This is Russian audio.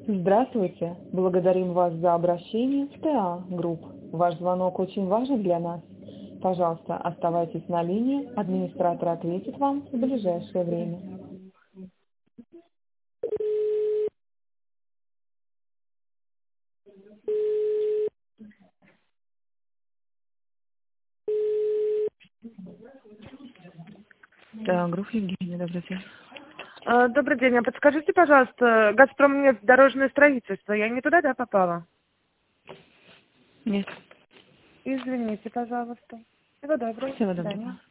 Здравствуйте. Благодарим вас за обращение в ТА Групп. Ваш звонок очень важен для нас. Пожалуйста, оставайтесь на линии. Администратор ответит вам в ближайшее время. ТА Групп, Евгения, добрый день. Добрый день. А подскажите, пожалуйста, «Газпром» нет дорожное строительство. Я не туда, да, попала? Нет. Извините, пожалуйста. Всего доброго. Всего До доброго. свидания.